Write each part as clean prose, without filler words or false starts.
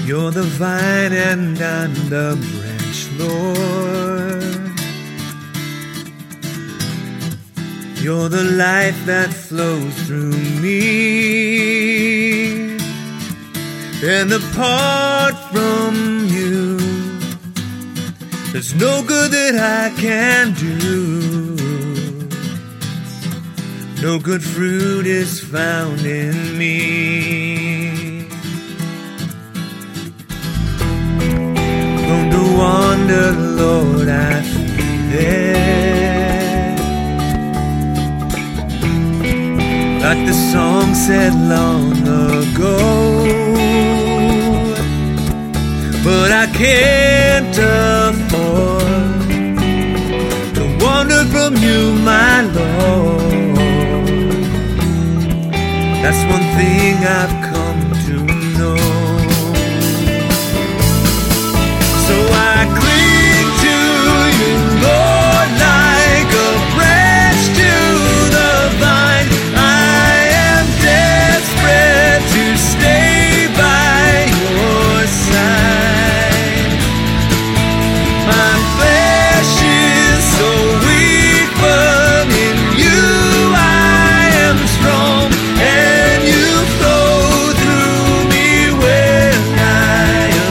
You're the vine and I'm the branch, Lord. You're the life that flows through me. And apart from you, there's no good that I can do. No good fruit is found in me. Prone to wander, Lord, I feel it. Like the song said long ago, but I can't afford to wander from you, my Lord. That's one thing I've come to know. So I cling to you, Lord, like a branch to the vine. I am desperate to stay by your side. My flesh is so weak, but in you I am strong, and you flow through me when I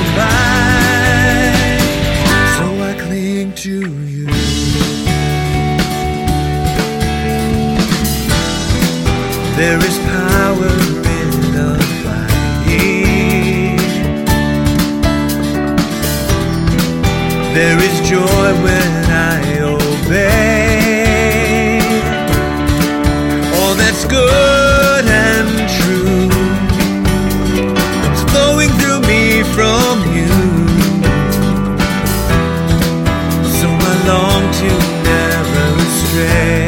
abide. So I cling to you. There is power in abiding. There is joy when I obey. All that's good and true is flowing through me from you. So I long to never stray.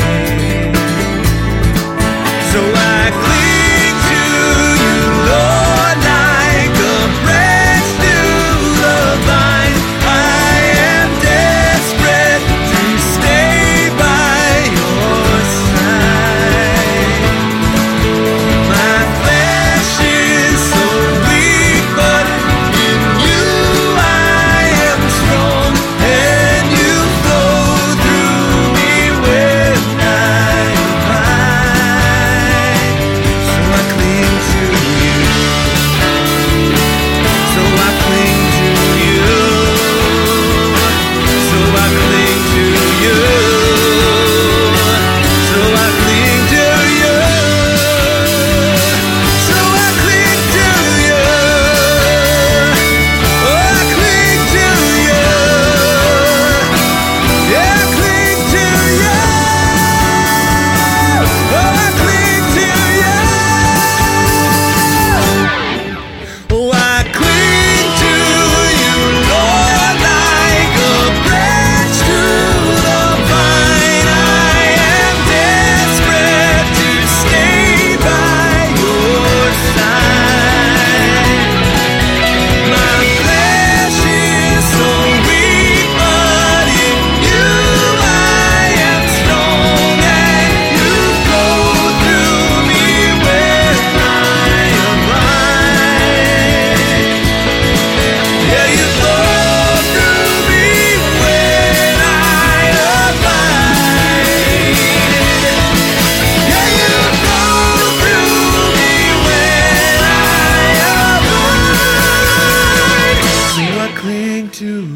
So I cling to you, Lord, like a branch to the vine. I am desperate to stay by your side. My flesh is so weak, but in you I am strong, and you flow through me when I abide. So I cling to you. So I cling to you. So I cling to you. So I cling to you. So I cling to you. Oh, I cling to you. Yeah, I cling to you. Oh, I cling to you. Oh, I cling to you, Lord, like a branch to the vine. I am desperate to stay by your side. My flesh is so weak, but in you I am strong, and you flow through me when I abide. Yeah, you flow through me when I abide. Yeah, you flow through me when I abide. So I cling to